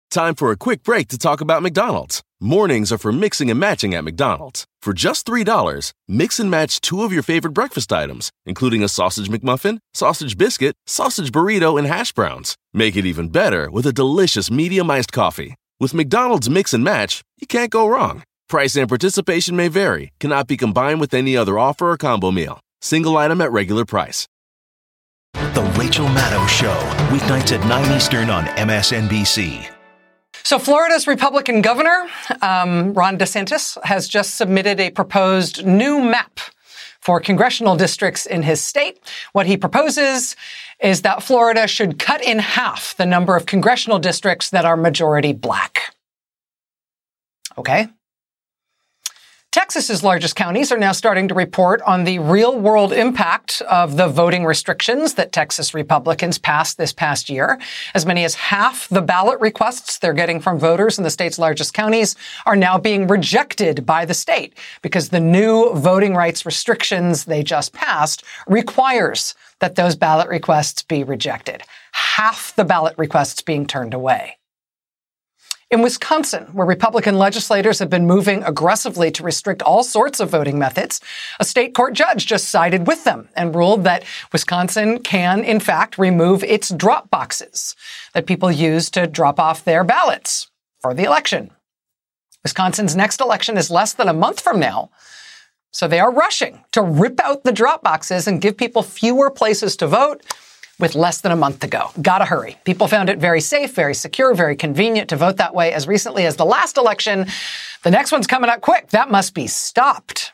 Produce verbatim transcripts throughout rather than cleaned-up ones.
Time for a quick break to talk about McDonald's. Mornings are for mixing and matching at McDonald's. For just three dollars, mix and match two of your favorite breakfast items, including a sausage McMuffin, sausage biscuit, sausage burrito, and hash browns. Make it even better with a delicious medium iced coffee. With McDonald's Mix and Match, you can't go wrong. Price and participation may vary, cannot be combined with any other offer or combo meal. Single item at regular price. The Rachel Maddow Show, weeknights at nine Eastern on M S N B C. So Florida's Republican governor, um, Ron DeSantis, has just submitted a proposed new map for congressional districts in his state. What he proposes is that Florida should cut in half the number of congressional districts that are majority black. Okay. Texas's largest counties are now starting to report on the real-world impact of the voting restrictions that Texas Republicans passed this past year. As many as half the ballot requests they're getting from voters in the state's largest counties are now being rejected by the state because the new voting rights restrictions they just passed requires that those ballot requests be rejected. Half the ballot requests being turned away. In Wisconsin, where Republican legislators have been moving aggressively to restrict all sorts of voting methods, a state court judge just sided with them and ruled that Wisconsin can, in fact, remove its drop boxes that people use to drop off their ballots for the election. Wisconsin's next election is less than a month from now, so they are rushing to rip out the drop boxes and give people fewer places to vote with less than a month to go. Gotta hurry. People found it very safe, very secure, very convenient to vote that way as recently as the last election. The next one's coming up quick. That must be stopped.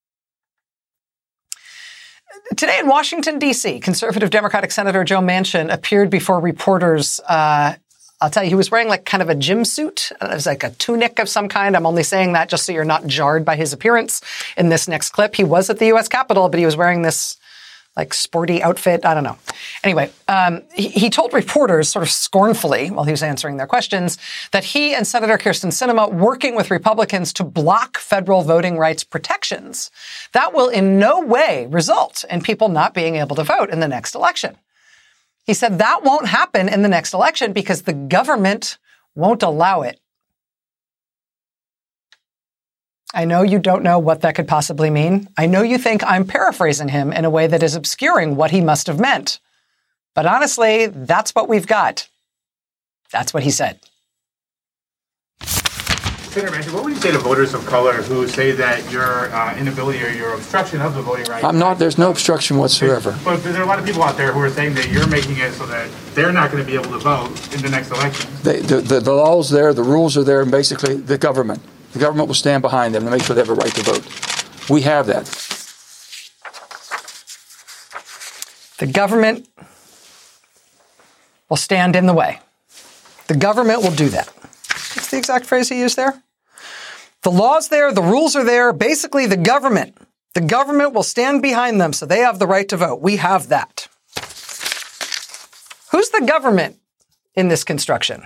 Today in Washington, D C, conservative Democratic Senator Joe Manchin appeared before reporters. Uh, I'll tell you, he was wearing like kind of a gym suit. It was like a tunic of some kind. I'm only saying that just so you're not jarred by his appearance in this next clip. He was at the U S Capitol, but he was wearing this like sporty outfit. I don't know. Anyway, um, he, he told reporters sort of scornfully while he was answering their questions that he and Senator Kyrsten Sinema working with Republicans to block federal voting rights protections. That will in no way result in people not being able to vote in the next election. He said that won't happen in the next election because the government won't allow it. I know you don't know what that could possibly mean. I know you think I'm paraphrasing him in a way that is obscuring what he must have meant. But honestly, that's what we've got. That's what he said. Senator Manchin, what would you say to voters of color who say that your uh, inability or your obstruction of the voting rights? I'm not. There's no obstruction whatsoever. But there are a lot of people out there who are saying that you're making it so that they're not going to be able to vote in the next election. They, the, the, the law's there, the rules are there, and basically the government. The government will stand behind them to make sure they have a right to vote. We have that. The government will stand in the way. The government will do that. What's the exact phrase he used there? The law's there, the rules are there. Basically, the government. The government will stand behind them so they have the right to vote. We have that. Who's the government in this construction?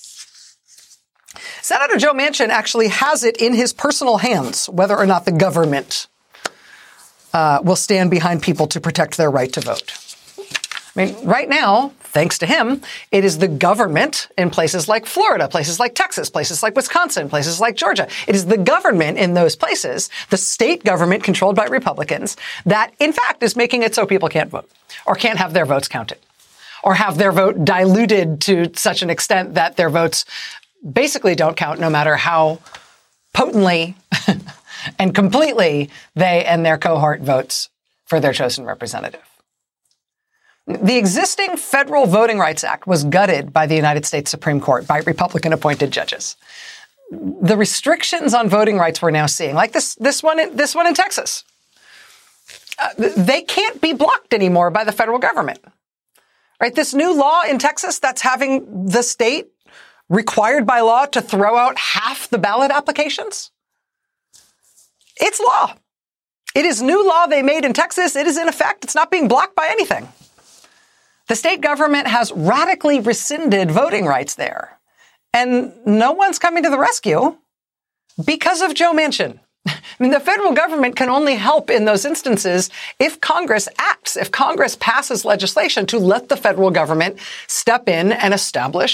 Senator Joe Manchin actually has it in his personal hands whether or not the government uh, will stand behind people to protect their right to vote. I mean, right now, thanks to him, it is the government in places like Florida, places like Texas, places like Wisconsin, places like Georgia. It is the government in those places, the state government controlled by Republicans, that in fact is making it so people can't vote or can't have their votes counted or have their vote diluted to such an extent that their votes basically don't count no matter how potently and completely they and their cohort votes for their chosen representative. The existing Federal Voting Rights Act was gutted by the United States Supreme Court by Republican-appointed judges. The restrictions on voting rights we're now seeing, like this, this one, in, this one in Texas, uh, they can't be blocked anymore by the federal government. Right? This new law in Texas that's having the state required by law to throw out half the ballot applications? It's law. It is new law they made in Texas. It is in effect. It's not being blocked by anything. The state government has radically rescinded voting rights there. And no one's coming to the rescue because of Joe Manchin. I mean, the federal government can only help in those instances if Congress acts, if Congress passes legislation to let the federal government step in and establish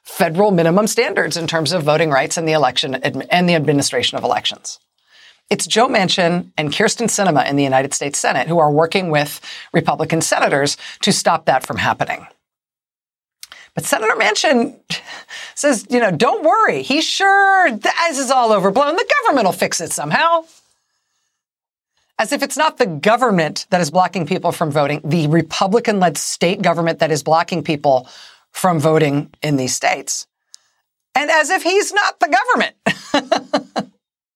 federal minimum standards in terms of voting rights and the election and the administration of elections. It's Joe Manchin and Kyrsten Sinema in the United States Senate who are working with Republican senators to stop that from happening. But Senator Manchin says, you know, don't worry. He's sure this is all overblown. The government will fix it somehow. As if it's not the government that is blocking people from voting, the Republican-led state government that is blocking people from voting in these states. And as if he's not the government.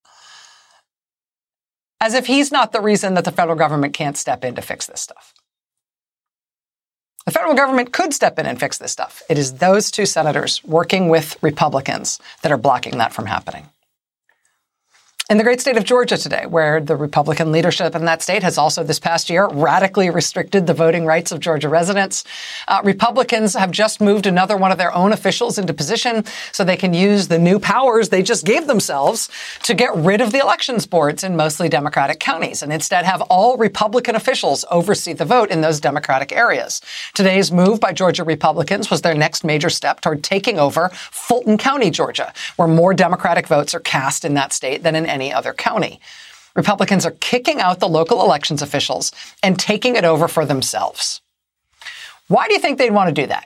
As if he's not the reason that the federal government can't step in to fix this stuff. The federal government could step in and fix this stuff. It is those two senators working with Republicans that are blocking that from happening. In the great state of Georgia today, where the Republican leadership in that state has also this past year radically restricted the voting rights of Georgia residents, uh, Republicans have just moved another one of their own officials into position so they can use the new powers they just gave themselves to get rid of the elections boards in mostly Democratic counties and instead have all Republican officials oversee the vote in those Democratic areas. Today's move by Georgia Republicans was their next major step toward taking over Fulton County, Georgia, where more Democratic votes are cast in that state than in any other county. Republicans are kicking out the local elections officials and taking it over for themselves. Why do you think they'd want to do that?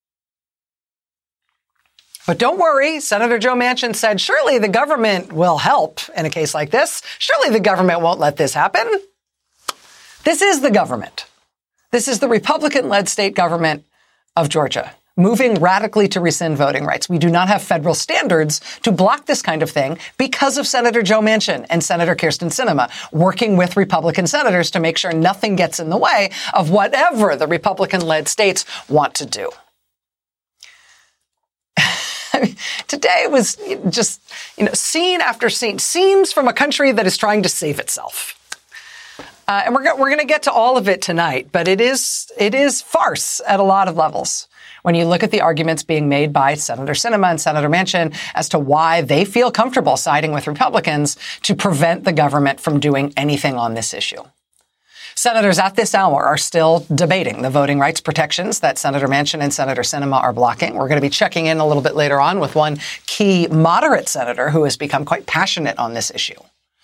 But don't worry, Senator Joe Manchin said, surely the government will help in a case like this. Surely the government won't let this happen. This is the government. This is the Republican-led state government of Georgia, moving radically to rescind voting rights. We do not have federal standards to block this kind of thing because of Senator Joe Manchin and Senator Kyrsten Sinema working with Republican senators to make sure nothing gets in the way of whatever the Republican-led states want to do. I mean, today was just, you know, scene after scene, scenes from a country that is trying to save itself. Uh, and we're, we're going to get to all of it tonight, but it is, it is farce at a lot of levels. When you look at the arguments being made by Senator Sinema and Senator Manchin as to why they feel comfortable siding with Republicans to prevent the government from doing anything on this issue. Senators at this hour are still debating the voting rights protections that Senator Manchin and Senator Sinema are blocking. We're going to be checking in a little bit later on with one key moderate senator who has become quite passionate on this issue.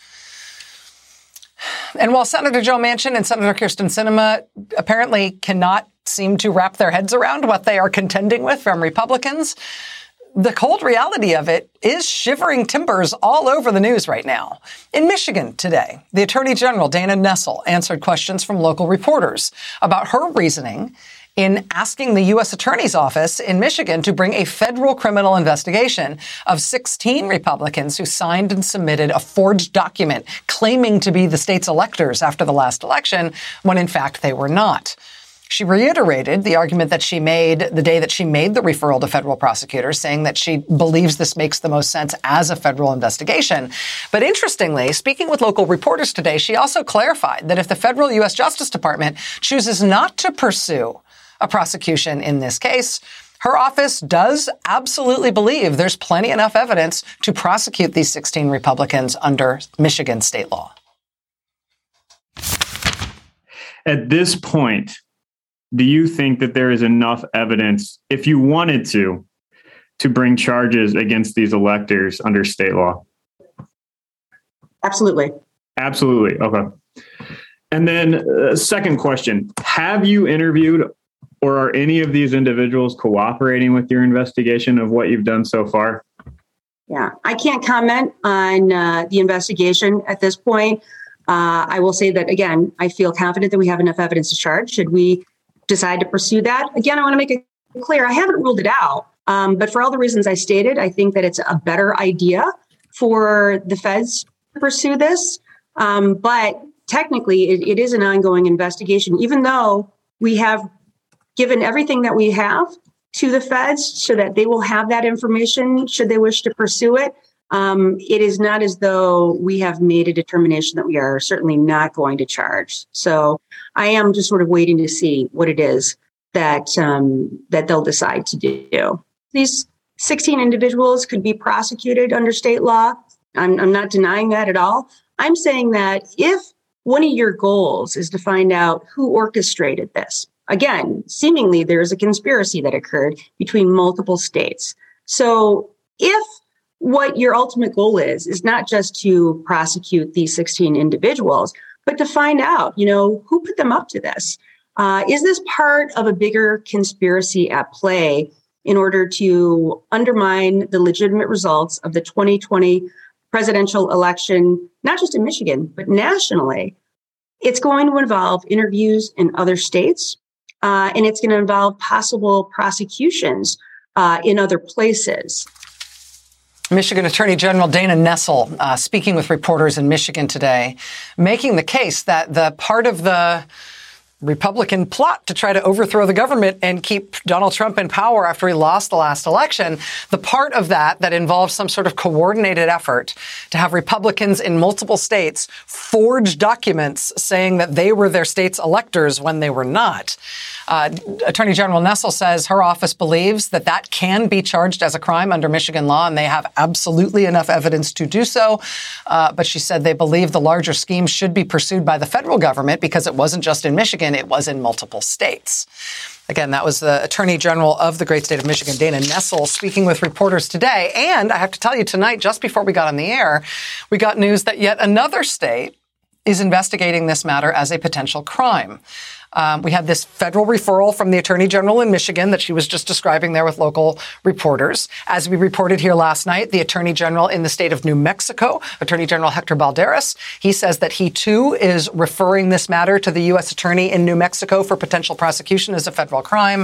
And while Senator Joe Manchin and Senator Kyrsten Sinema apparently cannot seem to wrap their heads around what they are contending with from Republicans, the cold reality of it is shivering timbers all over the news right now. In Michigan today, the Attorney General, Dana Nessel, answered questions from local reporters about her reasoning in asking the U S Attorney's Office in Michigan to bring a federal criminal investigation of sixteen Republicans who signed and submitted a forged document claiming to be the state's electors after the last election, when in fact they were not. She reiterated the argument that she made the day that she made the referral to federal prosecutors, saying that she believes this makes the most sense as a federal investigation. But interestingly, speaking with local reporters today, she also clarified that if the federal U S Justice Department chooses not to pursue a prosecution in this case, her office does absolutely believe there's plenty enough evidence to prosecute these sixteen Republicans under Michigan state law. At this point, do you think that there is enough evidence, if you wanted to, to bring charges against these electors under state law? Absolutely. Absolutely. Okay. And then uh, second question, have you interviewed or are any of these individuals cooperating with your investigation of what you've done so far? Yeah, I can't comment on uh, the investigation at this point. Uh, I will say that, again, I feel confident that we have enough evidence to charge. Should we decide to pursue that? Again, I want to make it clear, I haven't ruled it out. Um, but for all the reasons I stated, I think that it's a better idea for the feds to pursue this. Um, but technically, it, it is an ongoing investigation, even though we have given everything that we have to the feds so that they will have that information should they wish to pursue it. Um, it is not as though we have made a determination that we are certainly not going to charge. So I am just sort of waiting to see what it is that um, that they'll decide to do. These sixteen individuals could be prosecuted under state law. I'm, I'm not denying that at all. I'm saying that if one of your goals is to find out who orchestrated this, again, seemingly there is a conspiracy that occurred between multiple states. So if what your ultimate goal is, is not just to prosecute these sixteen individuals, but to find out, you know, who put them up to this? Uh, is this part of a bigger conspiracy at play in order to undermine the legitimate results of the twenty twenty presidential election, not just in Michigan, but nationally? It's going to involve interviews in other states, uh, and it's going to involve possible prosecutions uh, in other places. Michigan Attorney General Dana Nessel uh, speaking with reporters in Michigan today, making the case that the part of the Republican plot to try to overthrow the government and keep Donald Trump in power after he lost the last election, the part of that that involves some sort of coordinated effort to have Republicans in multiple states forge documents saying that they were their state's electors when they were not. Uh, Attorney General Nessel says her office believes that that can be charged as a crime under Michigan law, and they have absolutely enough evidence to do so. Uh, but she said they believe the larger scheme should be pursued by the federal government because it wasn't just in Michigan, it was in multiple states. Again, that was the Attorney General of the great state of Michigan, Dana Nessel, speaking with reporters today. And I have to tell you, tonight, just before we got on the air, we got news that yet another state is investigating this matter as a potential crime. Um, we had this federal referral from the Attorney General in Michigan that she was just describing there with local reporters. As we reported here last night, the Attorney General in the state of New Mexico, Attorney General Hector Balderas, he says that he too is referring this matter to the U S Attorney in New Mexico for potential prosecution as a federal crime.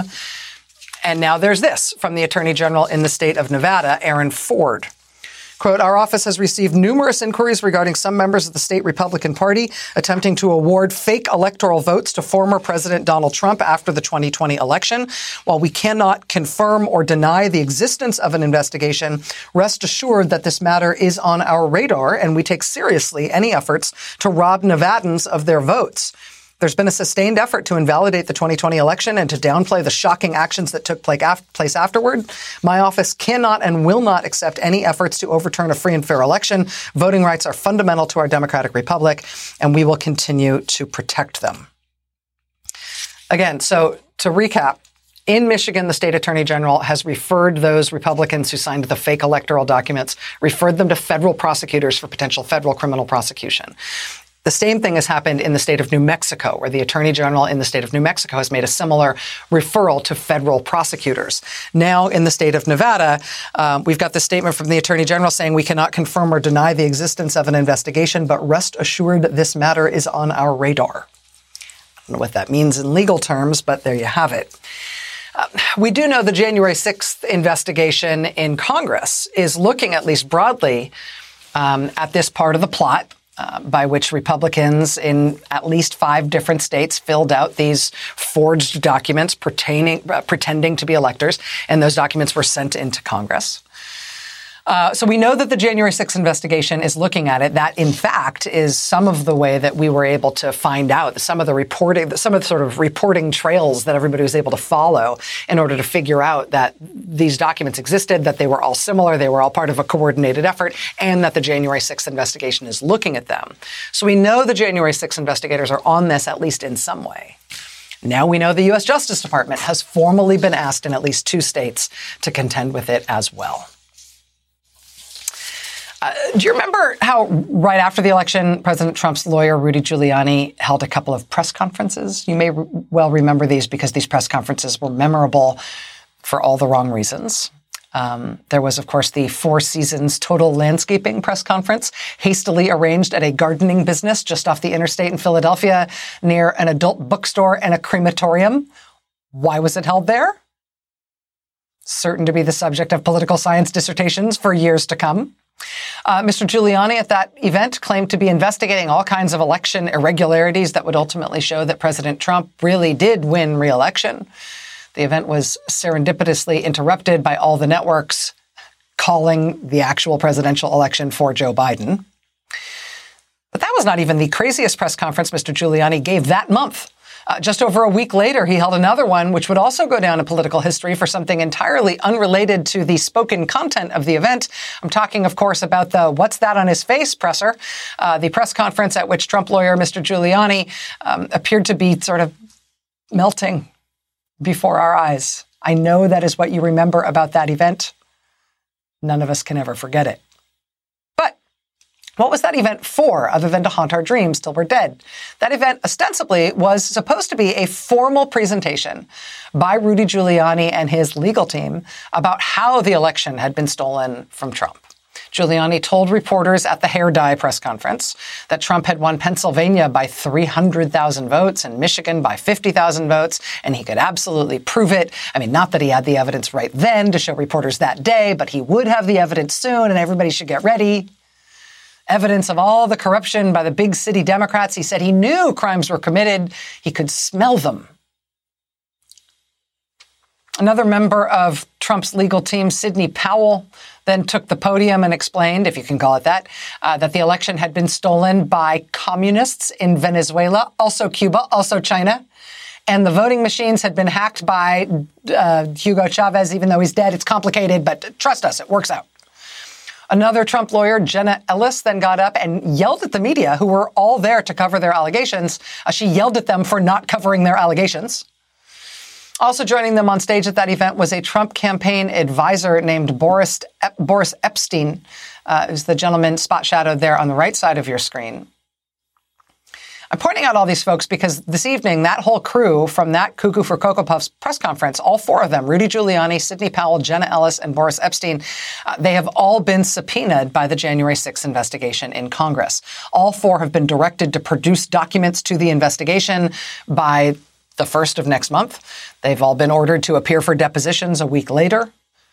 And now there's this from the Attorney General in the state of Nevada, Aaron Ford. Quote, our office has received numerous inquiries regarding some members of the state Republican Party attempting to award fake electoral votes to former President Donald Trump after the twenty twenty election. While we cannot confirm or deny the existence of an investigation, rest assured that this matter is on our radar and we take seriously any efforts to rob Nevadans of their votes. There's been a sustained effort to invalidate the twenty twenty election and to downplay the shocking actions that took place afterward. My office cannot and will not accept any efforts to overturn a free and fair election. Voting rights are fundamental to our democratic republic, and we will continue to protect them. Again, so to recap, in Michigan, the state attorney general has referred those Republicans who signed the fake electoral documents, referred them to federal prosecutors for potential federal criminal prosecution. The same thing has happened in the state of New Mexico, where the attorney general in the state of New Mexico has made a similar referral to federal prosecutors. Now, in the state of Nevada, um, we've got this statement from the attorney general saying we cannot confirm or deny the existence of an investigation, but rest assured this matter is on our radar. I don't know what that means in legal terms, but there you have it. Uh, we do know the January sixth investigation in Congress is looking, at least broadly, um, at this part of the plot. Uh, by which Republicans in at least five different states filled out these forged documents pertaining, uh, pretending to be electors, and those documents were sent into Congress. Uh, so we know that the January sixth investigation is looking at it. That, in fact, is some of the way that we were able to find out, some of the reporting, some of the sort of reporting trails that everybody was able to follow in order to figure out that these documents existed, that they were all similar, they were all part of a coordinated effort, and that the January sixth investigation is looking at them. So we know the January sixth investigators are on this, at least in some way. Now we know the U S Justice Department has formally been asked in at least two states to contend with it as well. Uh, do you remember how right after the election, President Trump's lawyer, Rudy Giuliani, held a couple of press conferences? You may re- well remember these because these press conferences were memorable for all the wrong reasons. Um, there was, of course, the Four Seasons Total Landscaping press conference, hastily arranged at a gardening business just off the interstate in Philadelphia near an adult bookstore and a crematorium. Why was it held there? Certain to be the subject of political science dissertations for years to come. Uh, Mister Giuliani at that event claimed to be investigating all kinds of election irregularities that would ultimately show that President Trump really did win re-election. The event was serendipitously interrupted by all the networks calling the actual presidential election for Joe Biden. But that was not even the craziest press conference Mister Giuliani gave that month. Uh, just over a week later, he held another one, which would also go down in political history for something entirely unrelated to the spoken content of the event. I'm talking, of course, about the "What's That on His Face" presser, uh, the press conference at which Trump lawyer Mister Giuliani um, appeared to be sort of melting before our eyes. I know that is what you remember about that event. None of us can ever forget it. But what was that event for, other than to haunt our dreams till we're dead? That event ostensibly was supposed to be a formal presentation by Rudy Giuliani and his legal team about how the election had been stolen from Trump. Giuliani told reporters at the hair dye press conference that Trump had won Pennsylvania by three hundred thousand votes and Michigan by fifty thousand votes, and he could absolutely prove it. I mean, not that he had the evidence right then to show reporters that day, but he would have the evidence soon, and everybody should get ready. Evidence of all the corruption by the big city Democrats. He said he knew crimes were committed. He could smell them. Another member of Trump's legal team, Sidney Powell, then took the podium and explained, if you can call it that, uh, that the election had been stolen by communists in Venezuela, also Cuba, also China. And the voting machines had been hacked by uh, Hugo Chavez, even though he's dead. It's complicated, but trust us, it works out. Another Trump lawyer, Jenna Ellis, then got up and yelled at the media, who were all there to cover their allegations. Uh, she yelled at them for not covering their allegations. Also joining them on stage at that event was a Trump campaign advisor named Boris Ep- Boris Epshteyn, uh, who's the gentleman spot shadowed there on the right side of your screen. I'm pointing out all these folks because this evening, that whole crew from that Cuckoo for Cocoa Puffs press conference, all four of them, Rudy Giuliani, Sidney Powell, Jenna Ellis, and Boris Epshteyn, uh, they have all been subpoenaed by the January sixth investigation in Congress. All four have been directed to produce documents to the investigation by the first of next month. They've all been ordered to appear for depositions a week later.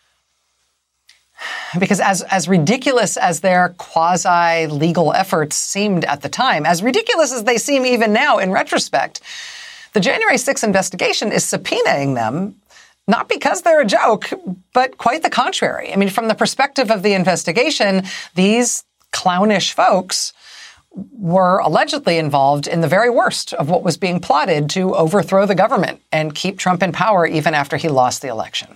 Because as, as ridiculous as their quasi-legal efforts seemed at the time, as ridiculous as they seem even now in retrospect, the January sixth investigation is subpoenaing them, not because they're a joke, but quite the contrary. I mean, from the perspective of the investigation, these clownish folks were allegedly involved in the very worst of what was being plotted to overthrow the government and keep Trump in power even after he lost the election.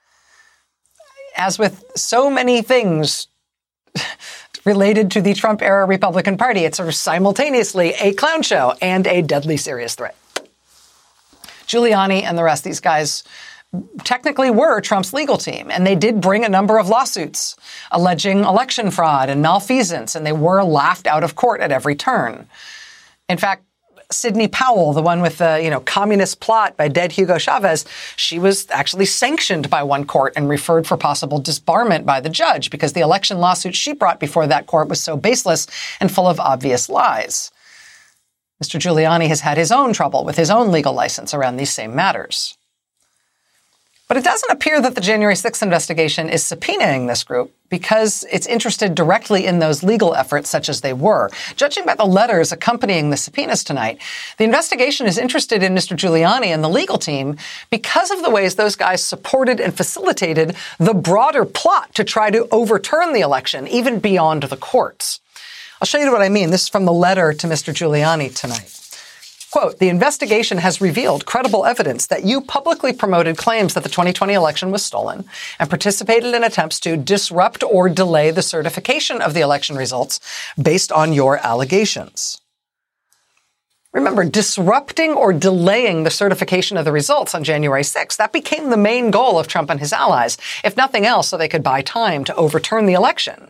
As with so many things related to the Trump-era Republican Party, it's sort of simultaneously a clown show and a deadly serious threat. Giuliani and the rest of these guys technically were Trump's legal team, and they did bring a number of lawsuits alleging election fraud and malfeasance, and they were laughed out of court at every turn. In fact, Sidney Powell, the one with the, you know, communist plot by dead Hugo Chavez, she was actually sanctioned by one court and referred for possible disbarment by the judge because the election lawsuit she brought before that court was so baseless and full of obvious lies. Mister Giuliani has had his own trouble with his own legal license around these same matters. But it doesn't appear that the January sixth investigation is subpoenaing this group because it's interested directly in those legal efforts such as they were. Judging by the letters accompanying the subpoenas tonight, the investigation is interested in Mister Giuliani and the legal team because of the ways those guys supported and facilitated the broader plot to try to overturn the election, even beyond the courts. I'll show you what I mean. This is from the letter to Mister Giuliani tonight. Quote, the investigation has revealed credible evidence that you publicly promoted claims that the twenty twenty election was stolen and participated in attempts to disrupt or delay the certification of the election results based on your allegations. Remember, disrupting or delaying the certification of the results on January sixth, that became the main goal of Trump and his allies, if nothing else, so they could buy time to overturn the election.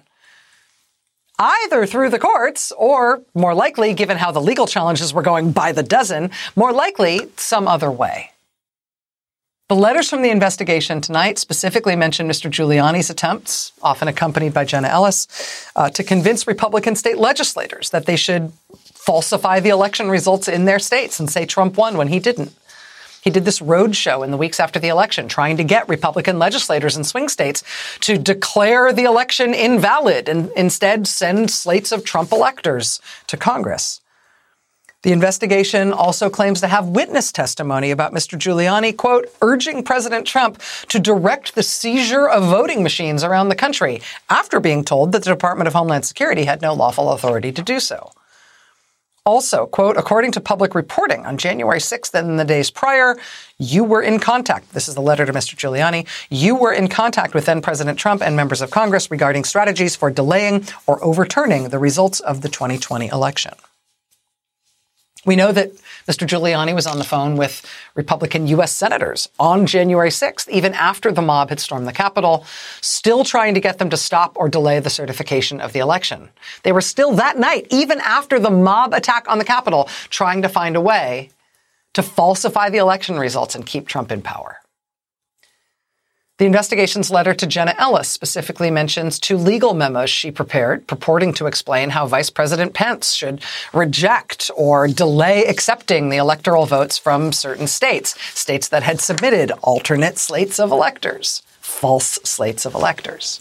Either through the courts or, more likely, given how the legal challenges were going by the dozen, more likely some other way. The letters from the investigation tonight specifically mention Mister Giuliani's attempts, often accompanied by Jenna Ellis, uh, to convince Republican state legislators that they should falsify the election results in their states and say Trump won when he didn't. He did this road show in the weeks after the election, trying to get Republican legislators in swing states to declare the election invalid and instead send slates of Trump electors to Congress. The investigation also claims to have witness testimony about Mister Giuliani, quote, urging President Trump to direct the seizure of voting machines around the country after being told that the Department of Homeland Security had no lawful authority to do so. Also, quote, according to public reporting on January sixth and in the days prior, you were in contact. This is the letter to Mister Giuliani. You were in contact with then President Trump and members of Congress regarding strategies for delaying or overturning the results of the twenty twenty election. We know that Mister Giuliani was on the phone with Republican U S senators on January sixth, even after the mob had stormed the Capitol, still trying to get them to stop or delay the certification of the election. They were still that night, even after the mob attack on the Capitol, trying to find a way to falsify the election results and keep Trump in power. The investigation's letter to Jenna Ellis specifically mentions two legal memos she prepared purporting to explain how Vice President Pence should reject or delay accepting the electoral votes from certain states, states that had submitted alternate slates of electors, false slates of electors.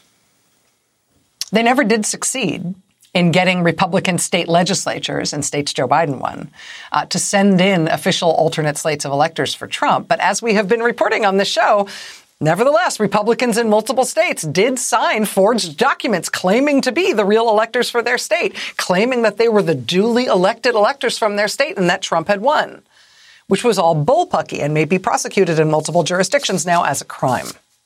They never did succeed in getting Republican state legislatures, in states Joe Biden won, uh, to send in official alternate slates of electors for Trump. But as we have been reporting on this show, nevertheless, Republicans in multiple states did sign forged documents claiming to be the real electors for their state, claiming that they were the duly elected electors from their state and that Trump had won, which was all bullpucky and may be prosecuted in multiple jurisdictions now as a crime.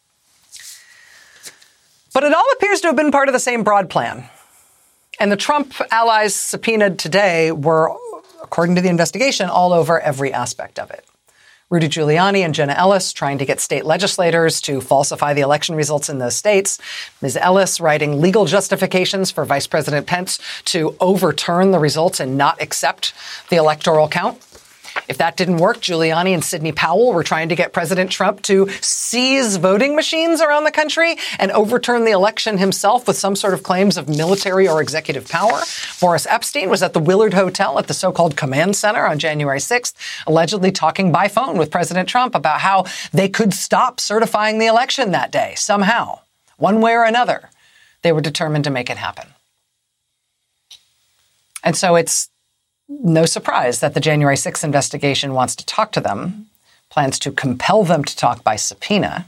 But it all appears to have been part of the same broad plan. And the Trump allies subpoenaed today were, according to the investigation, all over every aspect of it. Rudy Giuliani and Jenna Ellis trying to get state legislators to falsify the election results in those states. Miz Ellis writing legal justifications for Vice President Pence to overturn the results and not accept the electoral count. If that didn't work, Giuliani and Sidney Powell were trying to get President Trump to seize voting machines around the country and overturn the election himself with some sort of claims of military or executive power. Boris Epstein was at the Willard Hotel at the so-called command center on January sixth, allegedly talking by phone with President Trump about how they could stop certifying the election that day somehow, one way or another. They were determined to make it happen. And so it's no surprise that the January sixth investigation wants to talk to them, plans to compel them to talk by subpoena.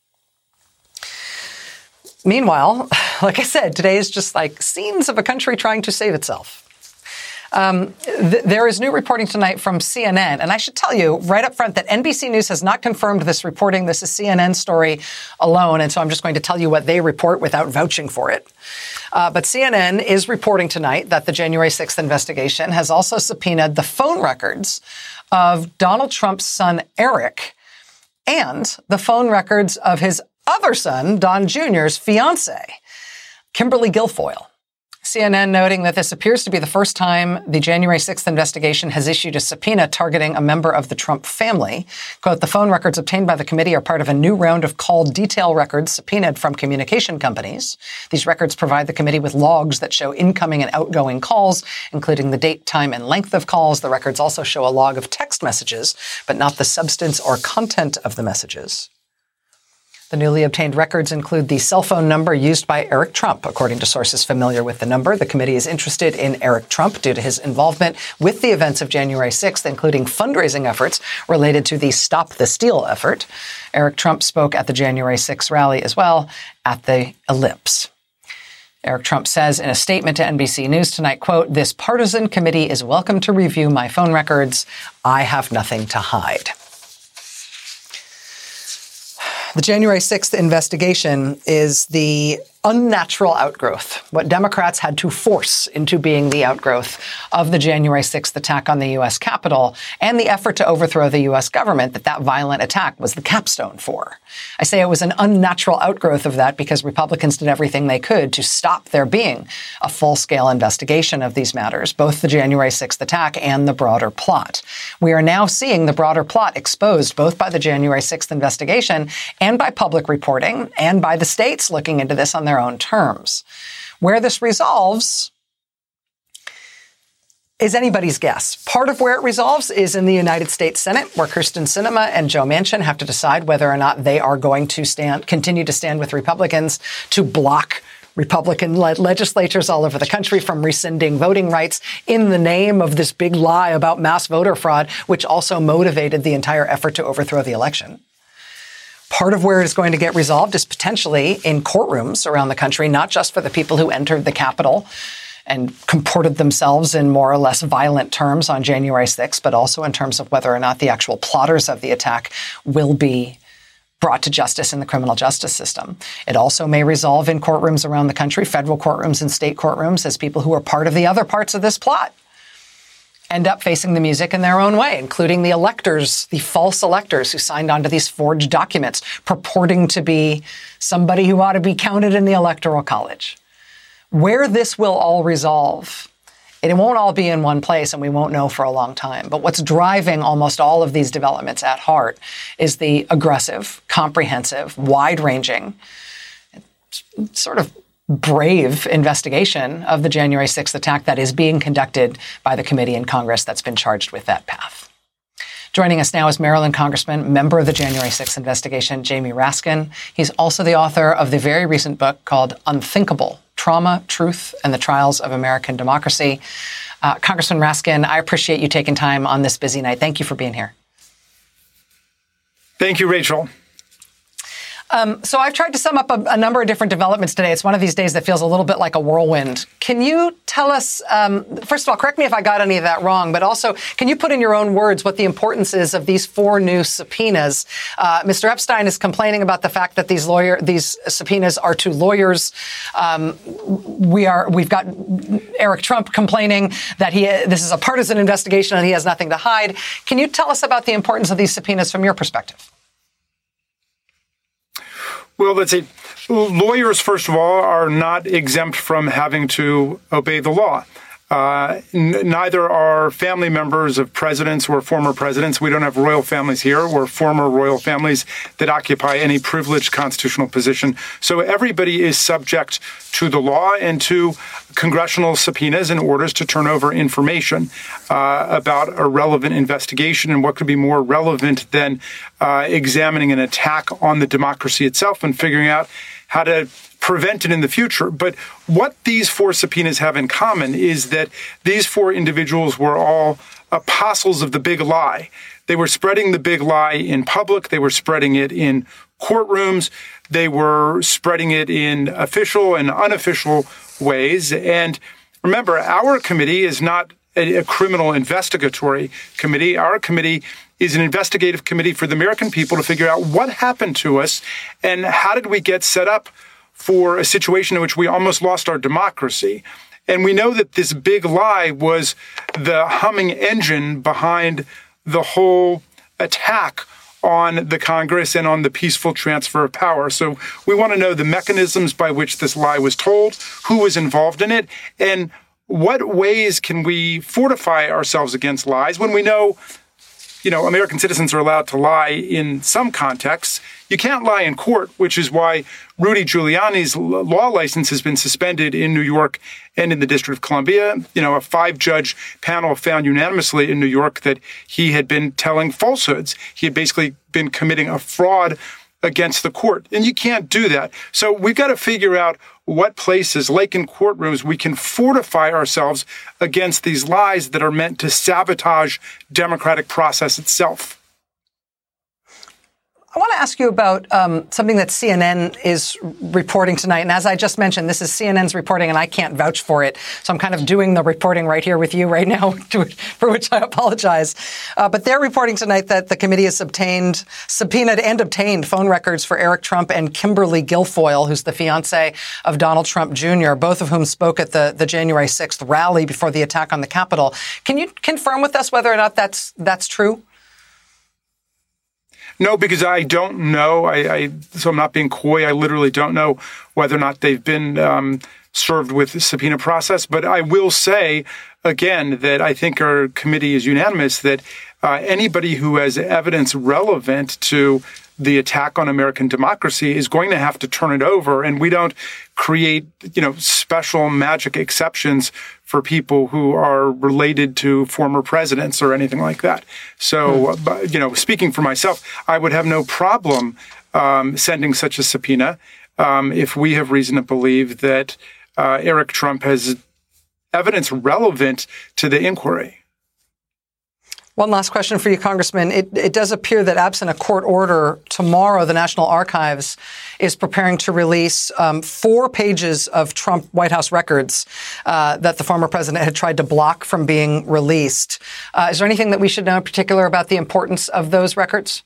Meanwhile, like I said, today is just like scenes of a country trying to save itself. Um, th- there is new reporting tonight from C N N, and I should tell you right up front that N B C News has not confirmed this reporting. This is C N N's story alone, and so I'm just going to tell you what they report without vouching for it. Uh, but C N N is reporting tonight that the January sixth investigation has also subpoenaed the phone records of Donald Trump's son, Eric, and the phone records of his other son, Don Junior's fiancée, Kimberly Guilfoyle. C N N noting that this appears to be the first time the January sixth investigation has issued a subpoena targeting a member of the Trump family. Quote, the phone records obtained by the committee are part of a new round of call detail records subpoenaed from communication companies. These records provide the committee with logs that show incoming and outgoing calls, including the date, time, and length of calls. The records also show a log of text messages, but not the substance or content of the messages. The newly obtained records include the cell phone number used by Eric Trump. According to sources familiar with the number, the committee is interested in Eric Trump due to his involvement with the events of January sixth, including fundraising efforts related to the Stop the Steal effort. Eric Trump spoke at the January sixth rally as well at the Ellipse. Eric Trump says in a statement to N B C News tonight, quote, this partisan committee is welcome to review my phone records. I have nothing to hide. The January sixth investigation is the unnatural outgrowth, what Democrats had to force into being the outgrowth of the January sixth attack on the U S Capitol and the effort to overthrow the U S government that that violent attack was the capstone for. I say it was an unnatural outgrowth of that because Republicans did everything they could to stop there being a full-scale investigation of these matters, both the January sixth attack and the broader plot. We are now seeing the broader plot exposed both by the January sixth investigation and by public reporting and by the states looking into this on their own terms. Where this resolves is anybody's guess. Part of where it resolves is in the United States Senate, where Kyrsten Sinema and Joe Manchin have to decide whether or not they are going to stand, continue to stand with Republicans to block Republican-led legislatures all over the country from rescinding voting rights in the name of this big lie about mass voter fraud, which also motivated the entire effort to overthrow the election. Part of where it is going to get resolved is potentially in courtrooms around the country, not just for the people who entered the Capitol and comported themselves in more or less violent terms on January sixth, but also in terms of whether or not the actual plotters of the attack will be brought to justice in the criminal justice system. It also may resolve in courtrooms around the country, federal courtrooms and state courtrooms, as people who are part of the other parts of this plot end up facing the music in their own way, including the electors, the false electors who signed onto these forged documents purporting to be somebody who ought to be counted in the Electoral College. Where this will all resolve, it won't all be in one place, and we won't know for a long time. But what's driving almost all of these developments at heart is the aggressive, comprehensive, wide-ranging, sort of brave investigation of the January sixth attack that is being conducted by the committee in Congress that's been charged with that path. Joining us now is Maryland Congressman, member of the January sixth investigation, Jamie Raskin. He's also the author of the very recent book called Unthinkable: Trauma, Truth, and the Trials of American Democracy. Uh, Congressman Raskin, I appreciate you taking time on this busy night. Thank you for being here. Thank you, Rachel. Um, so I've tried to sum up a, a number of different developments today. It's one of these days that feels a little bit like a whirlwind. Can you tell us, um, first of all, correct me if I got any of that wrong, but also can you put in your own words what the importance is of these four new subpoenas? Uh, Mister Epstein is complaining about the fact that these lawyer, these subpoenas are to lawyers. Um, we are, we've got Eric Trump complaining that he, this is a partisan investigation and he has nothing to hide. Can you tell us about the importance of these subpoenas from your perspective? Well, let's see. Lawyers, first of all, are not exempt from having to obey the law. Uh, n- neither are family members of presidents or former presidents. We don't have royal families here or former royal families that occupy any privileged constitutional position. So everybody is subject to the law and to congressional subpoenas and orders to turn over information uh, about a relevant investigation. And what could be more relevant than uh, examining an attack on the democracy itself and figuring out how to prevent it in the future. But what these four subpoenas have in common is that these four individuals were all apostles of the big lie. They were spreading the big lie in public. They were spreading it in courtrooms. They were spreading it in official and unofficial ways. And remember, our committee is not a, a criminal investigatory committee. Our committee is an investigative committee for the American people to figure out what happened to us and how did we get set up for a situation in which we almost lost our democracy. And we know that this big lie was the humming engine behind the whole attack on the Congress and on the peaceful transfer of power. So we want to know the mechanisms by which this lie was told, who was involved in it, and what ways can we fortify ourselves against lies when we know, you know, American citizens are allowed to lie in some contexts. You can't lie in court, which is why Rudy Giuliani's law license has been suspended in New York and in the District of Columbia. You know, a five-judge panel found unanimously in New York that he had been telling falsehoods. He had basically been committing a fraud against the court. And you can't do that. So we've got to figure out what places, like in courtrooms, we can fortify ourselves against these lies that are meant to sabotage democratic process itself. I want to ask you about um, something that C N N is reporting tonight. And as I just mentioned, this is C N N's reporting, and I can't vouch for it. So I'm kind of doing the reporting right here with you right now, for which I apologize. Uh, but they're reporting tonight that the committee has obtained, subpoenaed and obtained phone records for Eric Trump and Kimberly Guilfoyle, who's the fiancée of Donald Trump Junior, both of whom spoke at the, the January sixth rally before the attack on the Capitol. Can you confirm with us whether or not that's that's true? No, because I don't know. I, I so I'm not being coy. I literally don't know whether or not they've been um, served with the subpoena process. But I will say again that I think our committee is unanimous that uh, anybody who has evidence relevant to the attack on American democracy is going to have to turn it over. And we don't create, you know, special magic exceptions for people who are related to former presidents or anything like that. So, hmm. you know, speaking for myself, I would have no problem um, sending such a subpoena um, if we have reason to believe that uh, Eric Trump has evidence relevant to the inquiry. One last question for you, Congressman. It, it does appear that absent a court order, tomorrow the National Archives is preparing to release um, four pages of Trump White House records uh, that the former president had tried to block from being released. Uh, is there anything that we should know in particular about the importance of those records?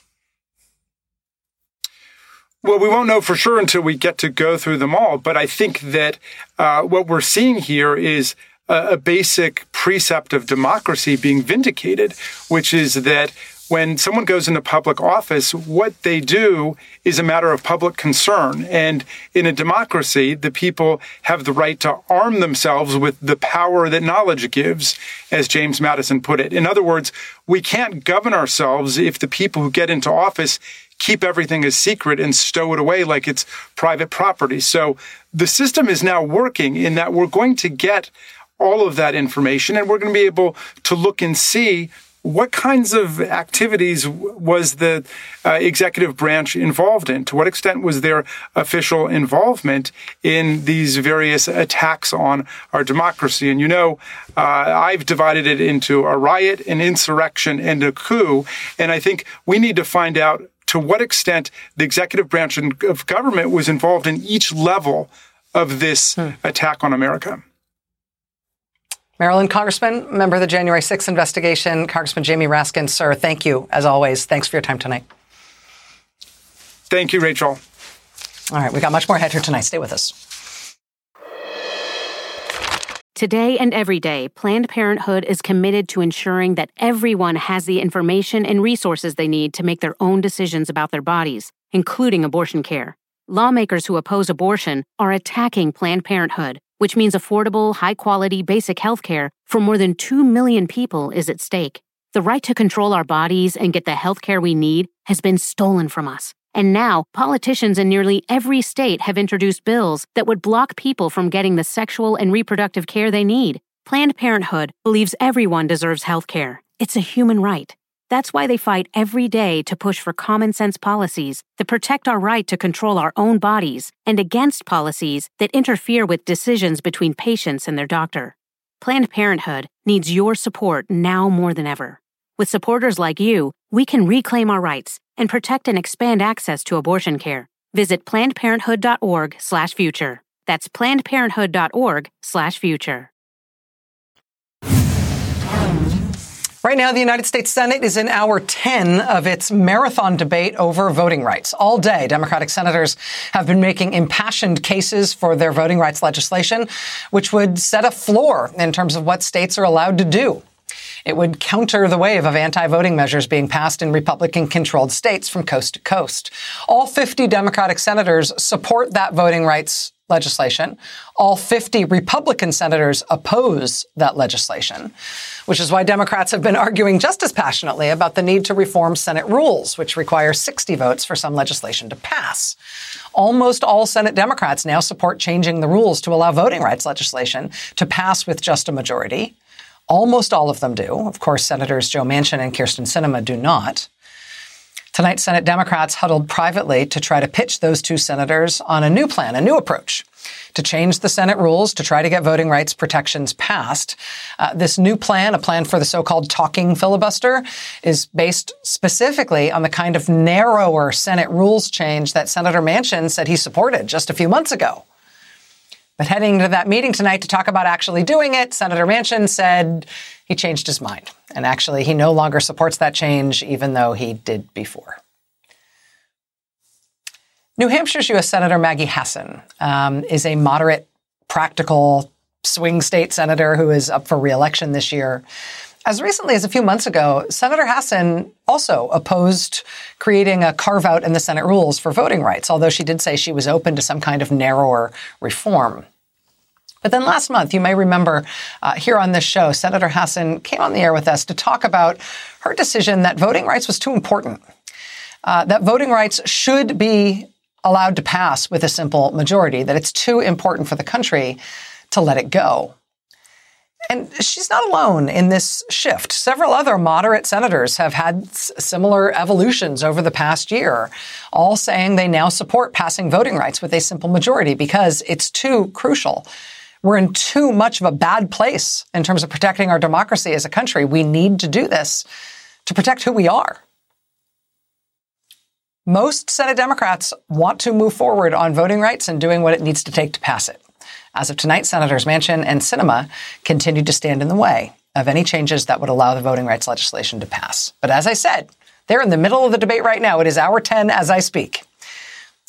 Well, we won't know for sure until we get to go through them all. But I think that uh, what we're seeing here is a, a basic precept of democracy being vindicated, which is that when someone goes into public office, what they do is a matter of public concern. And in a democracy, the people have the right to arm themselves with the power that knowledge gives, as James Madison put it. In other words, we can't govern ourselves if the people who get into office keep everything as secret and stow it away like it's private property. So the system is now working in that we're going to get all of that information, and we're going to be able to look and see what kinds of activities was the uh, executive branch involved in? To what extent was their official involvement in these various attacks on our democracy? And you know, uh, I've divided it into a riot, an insurrection, and a coup. And I think we need to find out to what extent the executive branch of government was involved in each level of this hmm. attack on America. Maryland Congressman, member of the January sixth investigation, Congressman Jamie Raskin. Sir, thank you, as always. Thanks for your time tonight. Thank you, Rachel. All right, we got much more ahead here tonight. Stay with us. Today and every day, Planned Parenthood is committed to ensuring that everyone has the information and resources they need to make their own decisions about their bodies, including abortion care. Lawmakers who oppose abortion are attacking Planned Parenthood, which means affordable, high-quality, basic health care for more than two million people is at stake. The right to control our bodies and get the health care we need has been stolen from us. And now, politicians in nearly every state have introduced bills that would block people from getting the sexual and reproductive care they need. Planned Parenthood believes everyone deserves health care. It's a human right. That's why they fight every day to push for common-sense policies that protect our right to control our own bodies and against policies that interfere with decisions between patients and their doctor. Planned Parenthood needs your support now more than ever. With supporters like you, we can reclaim our rights and protect and expand access to abortion care. Visit plannedparenthood.org slash future. That's plannedparenthood.org slash future. Right now, the United States Senate is in hour ten of its marathon debate over voting rights. All day, Democratic senators have been making impassioned cases for their voting rights legislation, which would set a floor in terms of what states are allowed to do. It would counter the wave of anti-voting measures being passed in Republican-controlled states from coast to coast. All fifty Democratic senators support that voting rights legislation. All fifty Republican senators oppose that legislation, which is why Democrats have been arguing just as passionately about the need to reform Senate rules, which require sixty votes for some legislation to pass. Almost all Senate Democrats now support changing the rules to allow voting rights legislation to pass with just a majority. Almost all of them do. Of course, Senators Joe Manchin and Kyrsten Sinema do not. Tonight, Senate Democrats huddled privately to try to pitch those two senators on a new plan, a new approach to change the Senate rules to try to get voting rights protections passed. Uh, this new plan, a plan for the so-called talking filibuster, is based specifically on the kind of narrower Senate rules change that Senator Manchin said he supported just a few months ago. But heading to that meeting tonight to talk about actually doing it, Senator Manchin said he changed his mind. And actually, he no longer supports that change, even though he did before. New Hampshire's U S Senator Maggie Hassan um, is a moderate, practical, swing state senator who is up for re-election this year. As recently as a few months ago, Senator Hassan also opposed creating a carve-out in the Senate rules for voting rights, although she did say she was open to some kind of narrower reform. But then last month, you may remember uh, here on this show, Senator Hassan came on the air with us to talk about her decision that voting rights was too important, uh, that voting rights should be allowed to pass with a simple majority, that it's too important for the country to let it go. And she's not alone in this shift. Several other moderate senators have had s- similar evolutions over the past year, all saying they now support passing voting rights with a simple majority because it's too crucial. We're in too much of a bad place in terms of protecting our democracy as a country. We need to do this to protect who we are. Most Senate Democrats want to move forward on voting rights and doing what it needs to take to pass it. As of tonight, Senators Manchin and Sinema continue to stand in the way of any changes that would allow the voting rights legislation to pass. But as I said, they're in the middle of the debate right now. It is hour ten as I speak.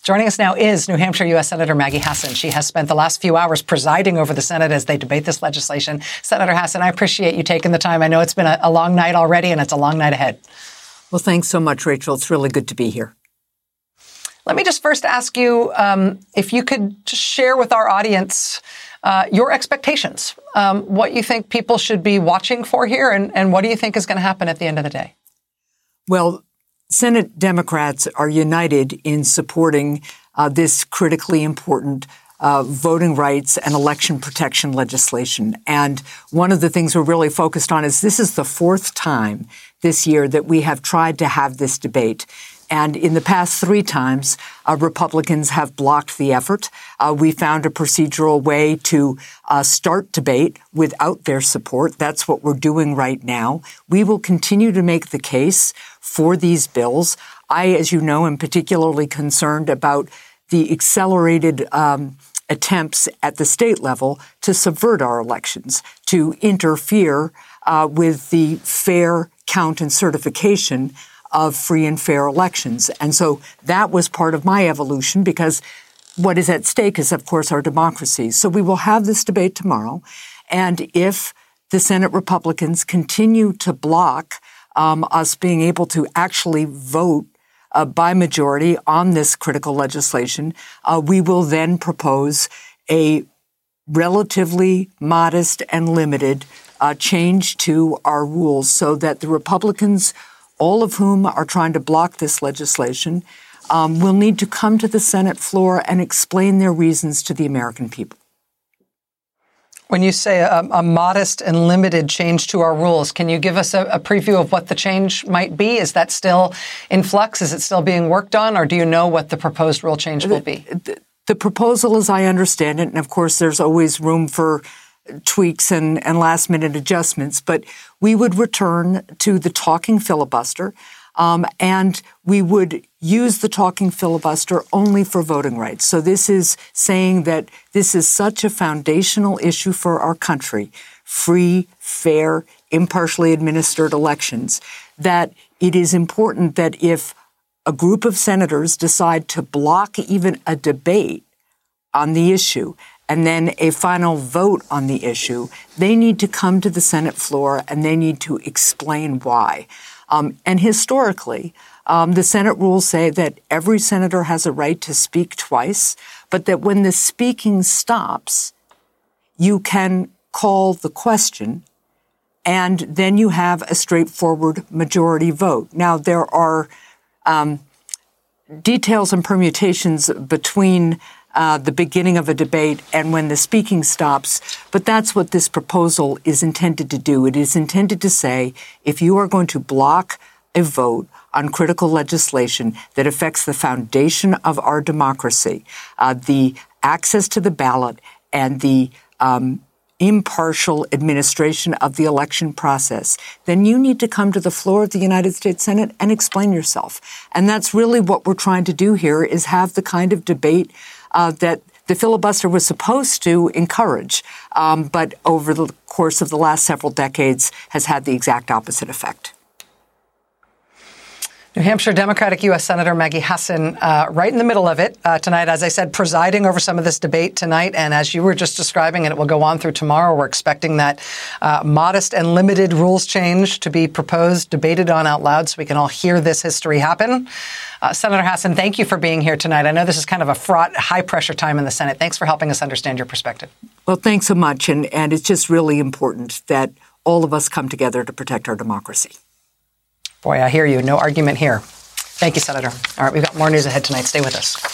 Joining us now is New Hampshire U S Senator Maggie Hassan. She has spent the last few hours presiding over the Senate as they debate this legislation. Senator Hassan, I appreciate you taking the time. I know it's been a, a long night already, and it's a long night ahead. Well, thanks so much, Rachel. It's really good to be here. Let me just first ask you um, if you could just share with our audience uh, your expectations, um, what you think people should be watching for here, and, and what do you think is going to happen at the end of the day? Well, Senate Democrats are united in supporting uh, this critically important uh, voting rights and election protection legislation. And one of the things we're really focused on is this is the fourth time this year that we have tried to have this debate. And in the past three times, uh, Republicans have blocked the effort. Uh, we found a procedural way to uh, start debate without their support. That's what we're doing right now. We will continue to make the case for these bills. I, as you know, am particularly concerned about the accelerated um, attempts at the state level to subvert our elections, to interfere uh, with the fair count and certification of free and fair elections. And so that was part of my evolution, because what is at stake is, of course, our democracy. So we will have this debate tomorrow. And if the Senate Republicans continue to block um, us being able to actually vote uh, by majority on this critical legislation, uh, we will then propose a relatively modest and limited uh, change to our rules so that the Republicans, all of whom are trying to block this legislation, um, will need to come to the Senate floor and explain their reasons to the American people. When you say a, a modest and limited change to our rules, can you give us a, a preview of what the change might be? Is that still in flux? Is it still being worked on? Or do you know what the proposed rule change will be? The, the, the proposal, as I understand it, and of course there's always room for tweaks and, and last-minute adjustments, but we would return to the talking filibuster, um, and we would use the talking filibuster only for voting rights. So this is saying that this is such a foundational issue for our country, free, fair, impartially administered elections, that it is important that if a group of senators decide to block even a debate on the issue, and then a final vote on the issue, they need to come to the Senate floor and they need to explain why. Um, and historically, um, the Senate rules say that every senator has a right to speak twice, but that when the speaking stops, you can call the question, and then you have a straightforward majority vote. Now, there are um, details and permutations between Uh, the beginning of a debate and when the speaking stops. But that's what this proposal is intended to do. It is intended to say, if you are going to block a vote on critical legislation that affects the foundation of our democracy, uh, the access to the ballot and the um, impartial administration of the election process, then you need to come to the floor of the United States Senate and explain yourself. And that's really what we're trying to do here, is have the kind of debate Uh, that the filibuster was supposed to encourage, um, but over the course of the last several decades has had the exact opposite effect. New Hampshire Democratic U S Senator Maggie Hassan, uh, right in the middle of it uh, tonight, as I said, presiding over some of this debate tonight. And as you were just describing, and it will go on through tomorrow, we're expecting that uh, modest and limited rules change to be proposed, debated on out loud, so we can all hear this history happen. Uh, Senator Hassan, thank you for being here tonight. I know this is kind of a fraught, high-pressure time in the Senate. Thanks for helping us understand your perspective. Well, thanks so much. And, and it's just really important that all of us come together to protect our democracy. Boy, I hear you. No argument here. Thank you, Senator. All right, we've got more news ahead tonight. Stay with us.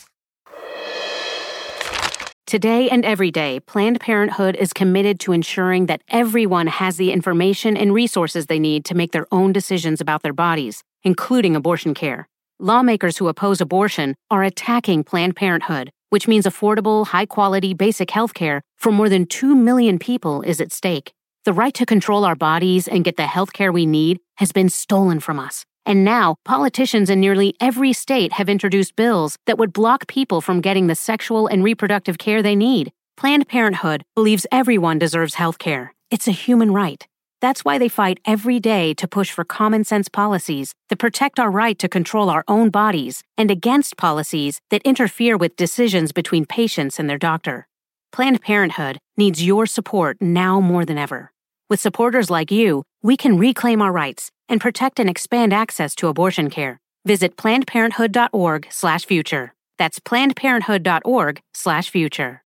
Today and every day, Planned Parenthood is committed to ensuring that everyone has the information and resources they need to make their own decisions about their bodies, including abortion care. Lawmakers who oppose abortion are attacking Planned Parenthood, which means affordable, high-quality, basic health care for more than two million people is at stake. The right to control our bodies and get the health care we need has been stolen from us. And now, politicians in nearly every state have introduced bills that would block people from getting the sexual and reproductive care they need. Planned Parenthood believes everyone deserves health care. It's a human right. That's why they fight every day to push for common sense policies that protect our right to control our own bodies and against policies that interfere with decisions between patients and their doctor. Planned Parenthood needs your support now more than ever. With supporters like you, we can reclaim our rights and protect and expand access to abortion care. Visit plannedparenthood.org slash future. That's plannedparenthood.org slash future.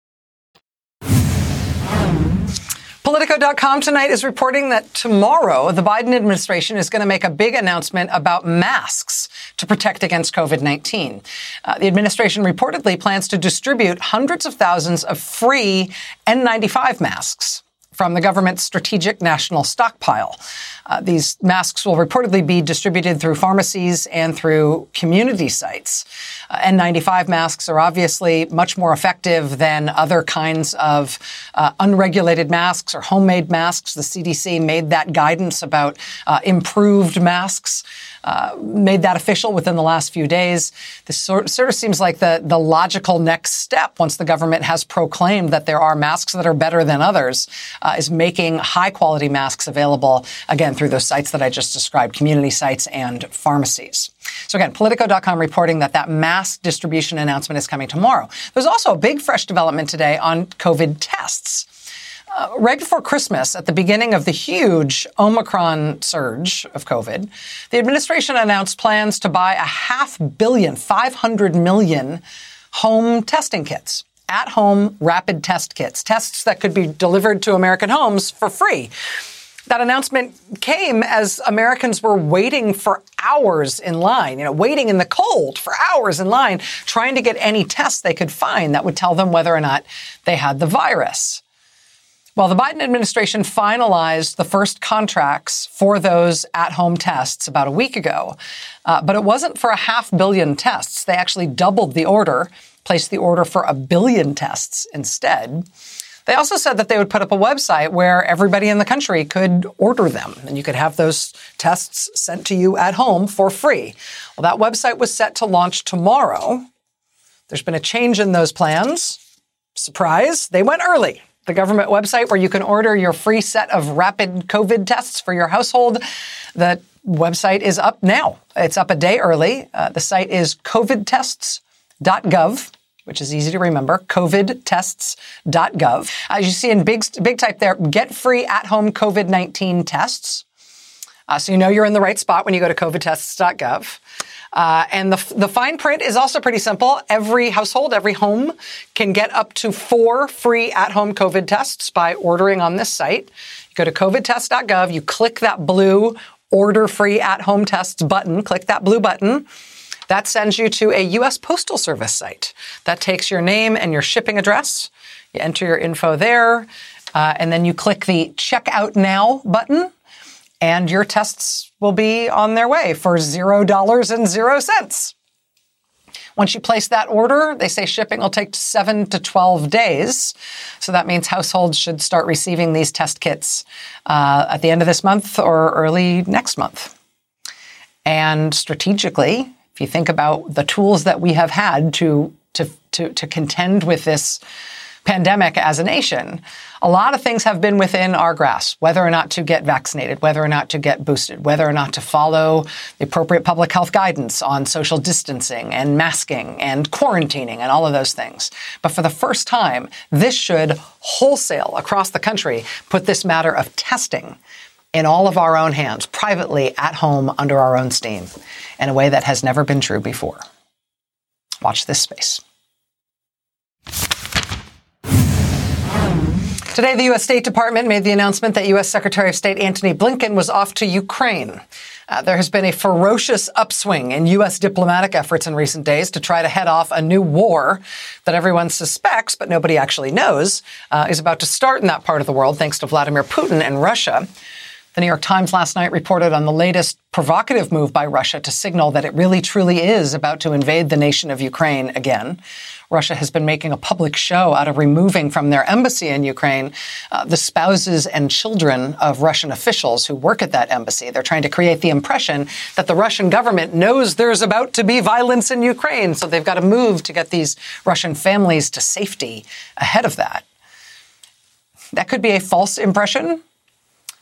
Politico dot com tonight is reporting that tomorrow the Biden administration is going to make a big announcement about masks to protect against COVID nineteen. Uh, the administration reportedly plans to distribute hundreds of thousands of free N ninety-five masks from the government's strategic national stockpile. Uh, these masks will reportedly be distributed through pharmacies and through community sites. Uh, N ninety-five masks are obviously much more effective than other kinds of uh, unregulated masks or homemade masks. The C D C made that guidance about uh, improved masks, uh, made that official within the last few days. This sort, sort of seems like the, the logical next step once the government has proclaimed that there are masks that are better than others, uh, is making high-quality masks available, again, through those sites that I just described, community sites and pharmacies. So again, Politico dot com reporting that that mass distribution announcement is coming tomorrow. There's also a big fresh development today on COVID tests. Uh, right before Christmas, at the beginning of the huge Omicron surge of COVID, the administration announced plans to buy a half billion, five hundred million home testing kits. At-home rapid test kits, tests that could be delivered to American homes for free. That announcement came as Americans were waiting for hours in line, you know, waiting in the cold for hours in line, trying to get any tests they could find that would tell them whether or not they had the virus. Well, the Biden administration finalized the first contracts for those at-home tests about a week ago, uh, but it wasn't for a half billion tests. They actually doubled the order, placed the order for a billion tests instead. They also said that they would put up a website where everybody in the country could order them, and you could have those tests sent to you at home for free. Well, that website was set to launch tomorrow. There's been a change in those plans. Surprise, they went early. The government website where you can order your free set of rapid COVID tests for your household, the website is up now. It's up a day early. Uh, the site is covid tests dot gov. Which is easy to remember, covid tests dot gov. As you see in big big type there, get free at-home COVID nineteen tests. Uh, so you know you're in the right spot when you go to covid tests dot gov. Uh, and the, the fine print is also pretty simple. Every household, every home can get up to four free at-home COVID tests by ordering on this site. You go to covid tests dot gov, you click that blue order free at-home tests button, click that blue button. That sends you to a U S Postal Service site. That takes your name and your shipping address. You enter your info there, uh, and then you click the Check Out Now button, and your tests will be on their way for zero dollars and zero cents. Once you place that order, they say shipping will take seven to twelve days. So that means households should start receiving these test kits uh, at the end of this month or early next month. And strategically, if you think about the tools that we have had to, to, to, to contend with this pandemic as a nation, a lot of things have been within our grasp, whether or not to get vaccinated, whether or not to get boosted, whether or not to follow the appropriate public health guidance on social distancing and masking and quarantining and all of those things. But for the first time, this should wholesale across the country put this matter of testing in all of our own hands, privately, at home, under our own steam, in a way that has never been true before. Watch this space. Today, the U S State Department made the announcement that U S Secretary of State Antony Blinken was off to Ukraine. Uh, there has been a ferocious upswing in U S diplomatic efforts in recent days to try to head off a new war that everyone suspects, but nobody actually knows, uh, is about to start in that part of the world, thanks to Vladimir Putin and Russia. The New York Times last night reported on the latest provocative move by Russia to signal that it really truly is about to invade the nation of Ukraine again. Russia has been making a public show out of removing from their embassy in Ukraine uh, the spouses and children of Russian officials who work at that embassy. They're trying to create the impression that the Russian government knows there's about to be violence in Ukraine, so they've got to move to get these Russian families to safety ahead of that. That could be a false impression.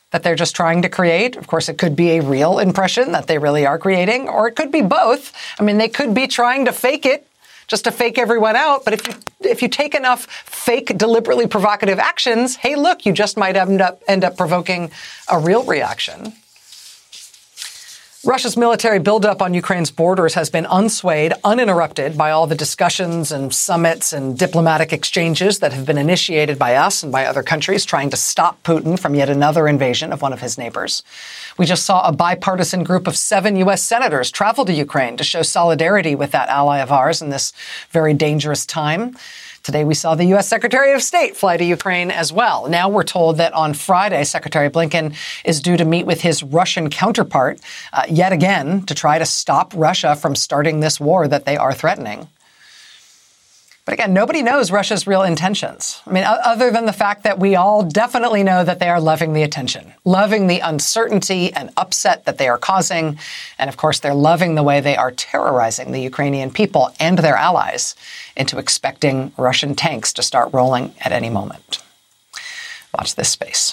that they're just trying to create. Of course, it could be a real impression that they really are creating, or it could be both. I mean, they could be trying to fake it just to fake everyone out. But if you if you take enough fake, deliberately provocative actions, hey, look, you just might end up end up provoking a real reaction. Russia's military buildup on Ukraine's borders has been unswayed, uninterrupted by all the discussions and summits and diplomatic exchanges that have been initiated by us and by other countries trying to stop Putin from yet another invasion of one of his neighbors. We just saw a bipartisan group of seven U S senators travel to Ukraine to show solidarity with that ally of ours in this very dangerous time. Today, we saw the U S Secretary of State fly to Ukraine as well. Now we're told that on Friday, Secretary Blinken is due to meet with his Russian counterpart uh, yet again to try to stop Russia from starting this war that they are threatening. But again, nobody knows Russia's real intentions. I mean, other than the fact that we all definitely know that they are loving the attention, loving the uncertainty and upset that they are causing. And of course, they're loving the way they are terrorizing the Ukrainian people and their allies into expecting Russian tanks to start rolling at any moment. Watch this space.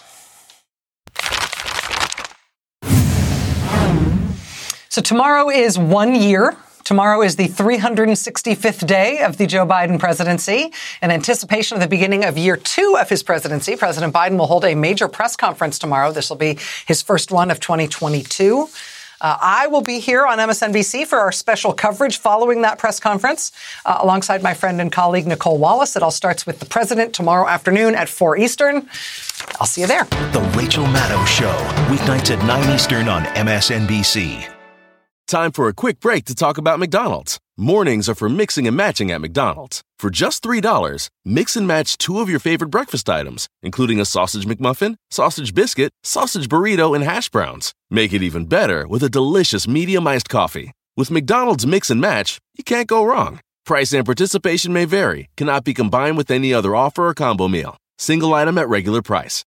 So tomorrow is one year. Tomorrow is the three hundred sixty-fifth day of the Joe Biden presidency. In anticipation of the beginning of year two of his presidency, President Biden will hold a major press conference tomorrow. This will be his first one of twenty twenty-two. Uh, I will be here on M S N B C for our special coverage following that press conference, uh, alongside my friend and colleague Nicole Wallace. It all starts with the president tomorrow afternoon at four Eastern. I'll see you there. The Rachel Maddow Show, weeknights at nine Eastern on M S N B C. Time for a quick break to talk about McDonald's. Mornings are for mixing and matching at McDonald's. For just three dollars, mix and match two of your favorite breakfast items, including a sausage McMuffin, sausage biscuit, sausage burrito, and hash browns. Make it even better with a delicious medium iced coffee. With McDonald's Mix and Match, you can't go wrong. Price and participation may vary, cannot be combined with any other offer or combo meal. Single item at regular price.